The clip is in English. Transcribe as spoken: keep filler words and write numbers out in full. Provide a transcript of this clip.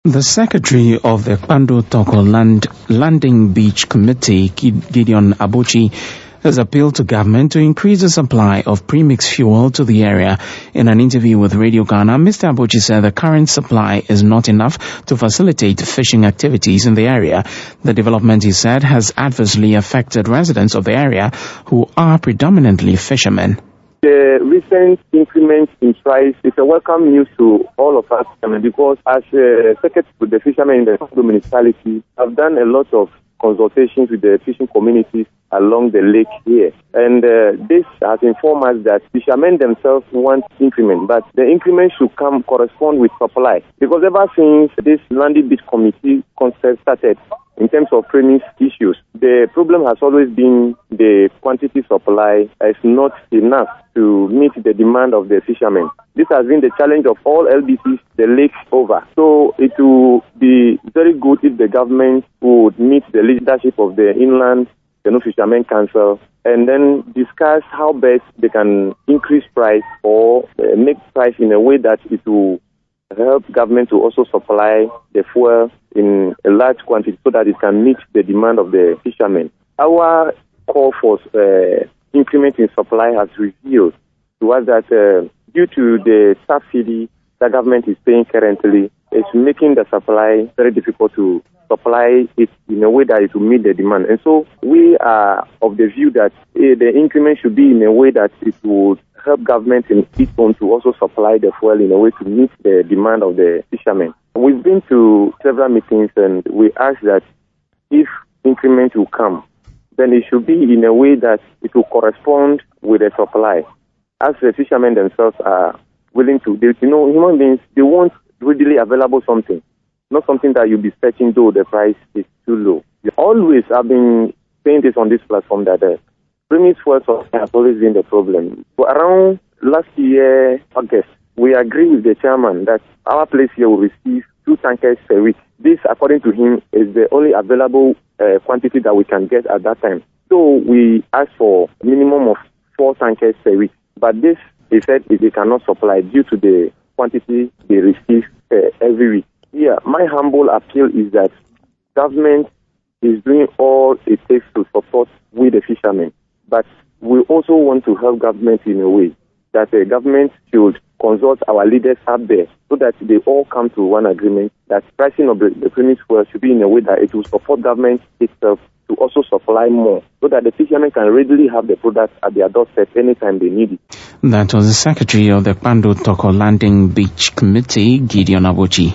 The secretary of the Kpando Toko Land Landing Beach Committee, Gideon Abochi, has appealed to government to increase the supply of premixed fuel to the area. In an interview with Radio Ghana, Mister Abochi said the current supply is not enough to facilitate fishing activities in the area. The development, he said, has adversely affected residents of the area who are predominantly fishermen. The recent increment in price is a welcome news to all of us because as a secretary to the fishermen in the Kpando municipality, I've done a lot of consultations with the fishing communities along the lake here. And uh, this has informed us that fishermen themselves want increment, but the increment should come correspond with supply. Because ever since this Landing Beach Committee concept started, in terms of premise issues, the problem has always been the quantity supply is not enough to meet the demand of the fishermen. This has been the challenge of all L B Cs the lake over. So it will be very good if the government would meet the leadership of the Inland Canoe Fishermen Council and then discuss how best they can increase price or uh, make price in a way that it will help government to also supply the fuel in a large quantity so that it can meet the demand of the fishermen. Our call for uh, increment in supply has revealed to us that uh, due to the subsidy the government is paying currently, it's making the supply very difficult to supply it in a way that it will meet the demand. And so we are of the view that uh, the increment should be in a way that it would help government in its own to also supply the fuel in a way to meet the demand of the fishermen. We've been to several meetings and we asked that if increment will come, then it should be in a way that it will correspond with the supply. As the fishermen themselves are willing to, they, you know, human beings, they want readily available something, not something that you'll be searching though the price is too low. Always I've been saying this on this platform that the premise fuel supply has always been the problem. For around last year, August, we agreed with the chairman that our place here will receive two tankers per week. This, according to him, is the only available uh, quantity that we can get at that time. So we asked for a minimum of four tankers per week. But this, he said, they cannot supply due to the quantity they receive uh, every week. Yeah, my humble appeal is that government is doing all it takes to support with the fishermen. But we also want to help government in a way that the government should consult our leaders up there so that they all come to one agreement that pricing of the, the premise fuel should be in a way that it will support government itself to also supply more so that the fishermen can readily have the product at their doorstep anytime they need it. That was the secretary of the Kpando Toko Landing Beach Committee, Gideon Abochi.